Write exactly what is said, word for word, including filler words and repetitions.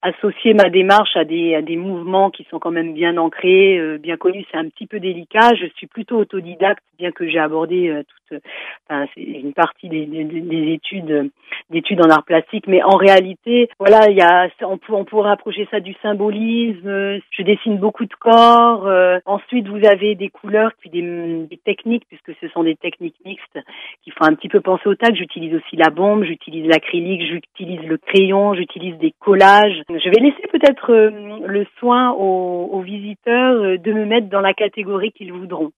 associer ma démarche à des, à des mouvements qui sont quand même bien ancrés, euh, bien connus, c'est un petit peu délicat. Je suis plutôt autodidacte, bien que j'ai abordé euh, toute, enfin, c'est une partie des, des, des études, d'études en art plastique, mais en réalité, voilà, il y a, on peut, on pourrait approcher ça du symbolisme. Je dessine beaucoup de corps. Euh, ensuite, vous avez des couleurs, puis des, des techniques, puisque ce sont des techniques mixtes qui font un petit peu penser au tac. J'utilise aussi la bombe, j'utilise l'acrylique, j'utilise le crayon, j'utilise des collages. Je vais laisser peut-être euh, le soin aux, aux visiteurs euh, de me mettre dans la catégorie qu'ils voudront.